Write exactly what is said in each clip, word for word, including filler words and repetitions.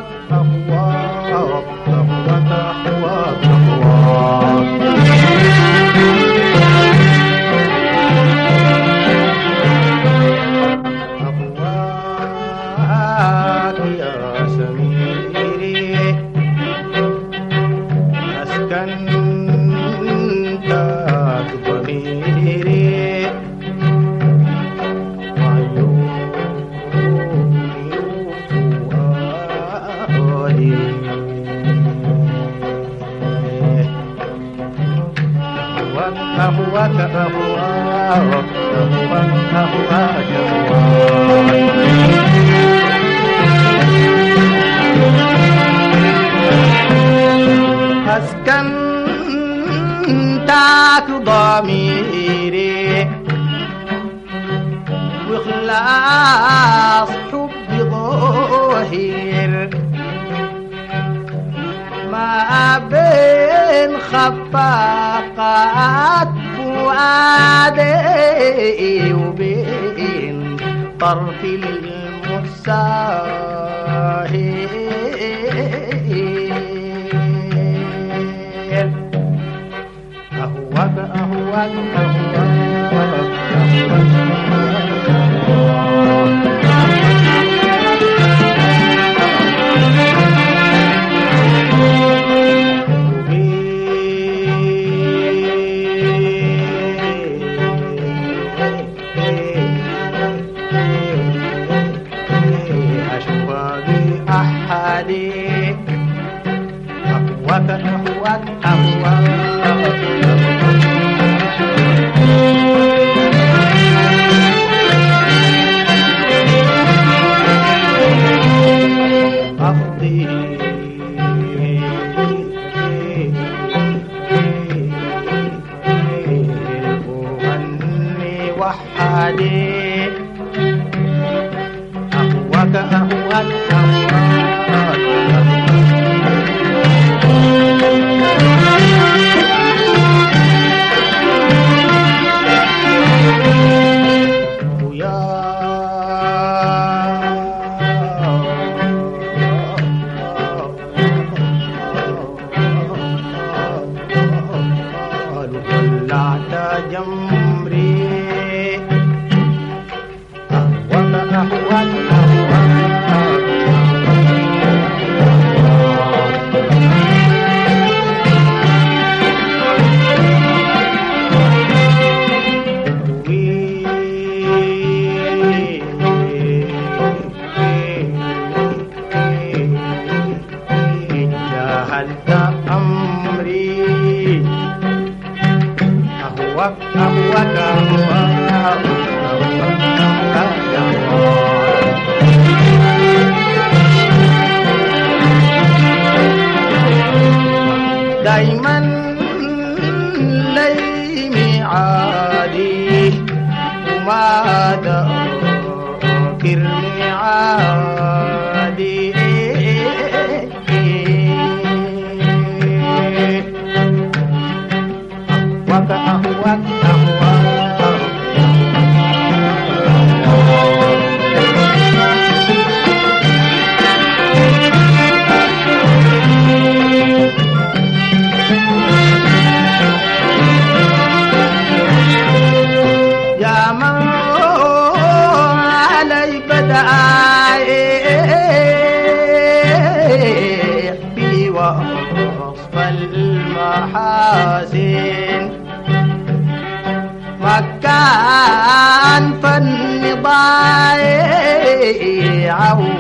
أهواك أهواك أهواك أهواك أهواك يا سميري أسكنت ضميري أهواك أهواك أهواك أهواك أسكنتك ضميري وإخلاص حبي ظاهر ما بين خفاقات فؤادي وبين طرف المساهر أهواك أهواك أهواك أهواك أهواك أفضي أغني وحدي أهواك أهواك جمري أهواك أهواك جاهلت أمري أهواك أهواك دايما لي ميعادي وما ذاكر ميعادي أهواك أهواك يا من علي بدايق بوصف المحاسن مكان فن ضايع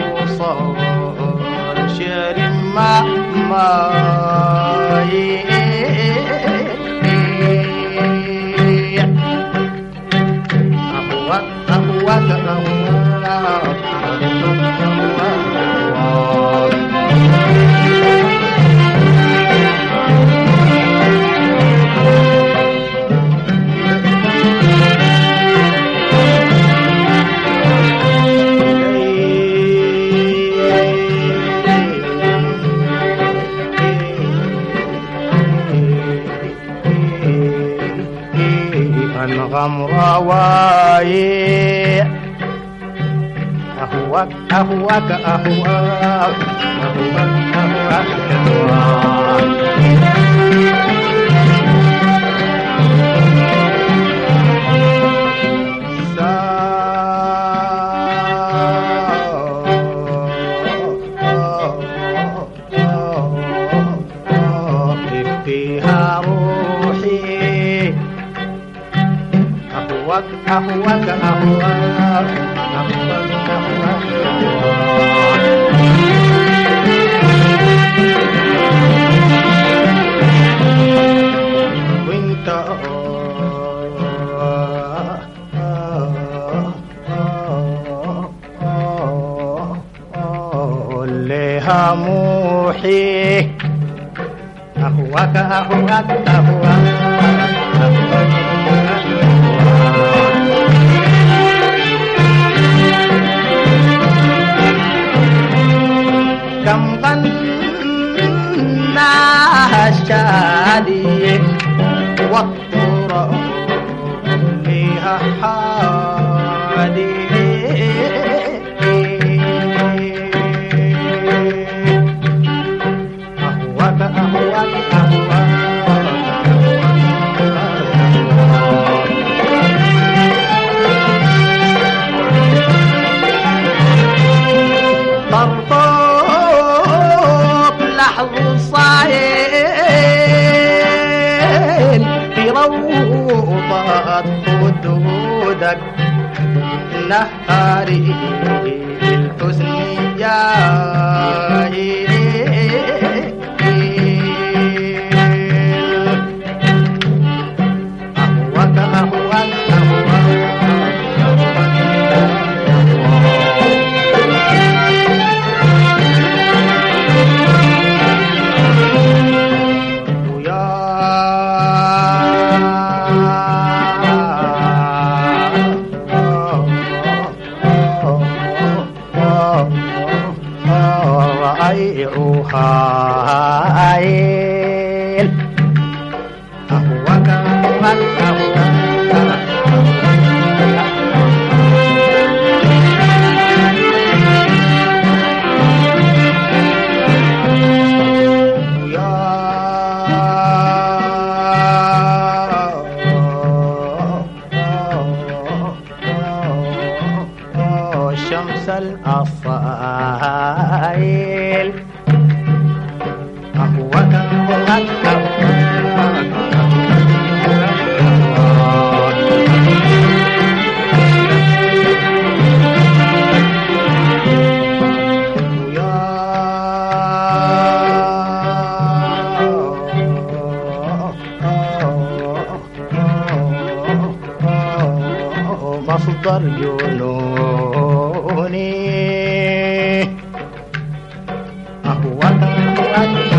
وصار شعر ما ما أهواك أهواك أنغم روايع أهواك أهواك أهواك أهواك أهواك أهواك أهواك وانت لها موحي أهواك أهواك أهواك كم غناها الشادي والطرق لها حادي أهواك أهواك أهواك طرطوق لحظ صايل في روضة خدودك نهاري الحزن جاي أهواك أهواك هايل أهواك أهواك يا شمس الأفايل أهواك أهواك مصدر جنوني أهواك أهواك